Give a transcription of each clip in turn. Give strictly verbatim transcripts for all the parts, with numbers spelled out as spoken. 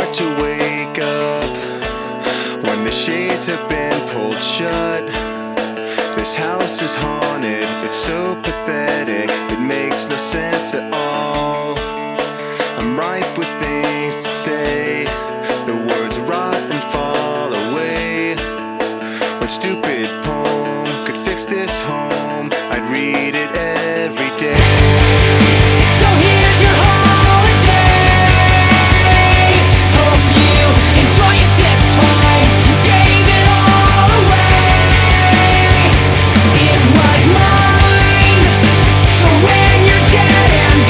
start to wake up when the shades have been pulled shut. This house is haunted, it's so pathetic, it makes no sense at all. I'm ripe with things to say, the words rot and fall away. What stupid poem could fix this home? I'd read it every day. So here's your holiday. Hope you enjoy it this time. You gave it all away. It was mine. So when you're dead and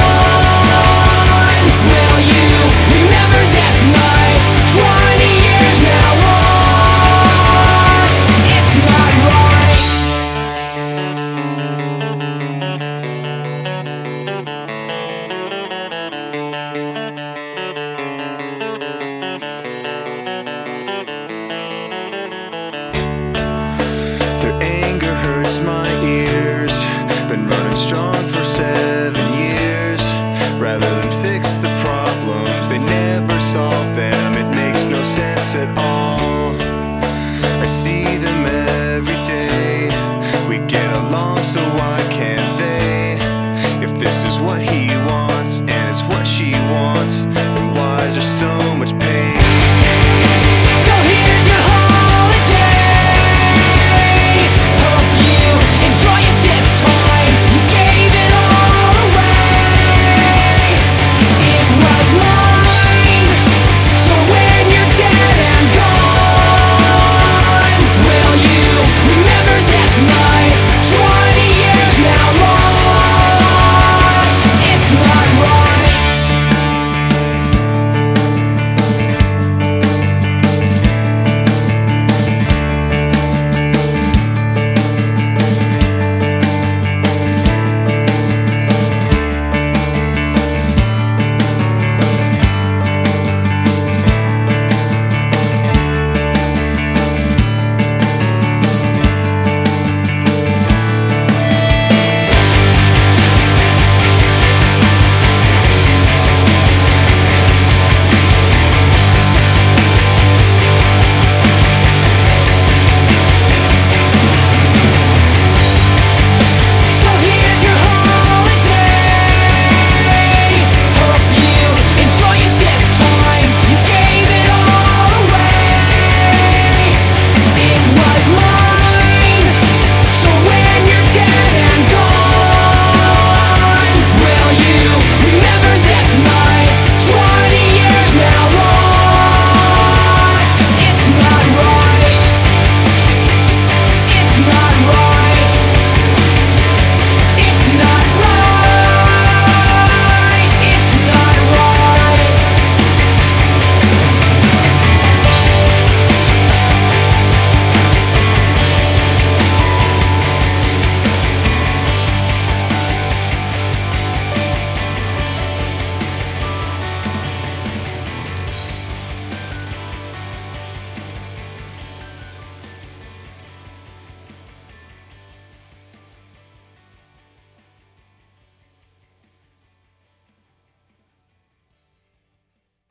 gone, will you remember this night? Twenty years now lost. It's not right. Their anger hurts my ears.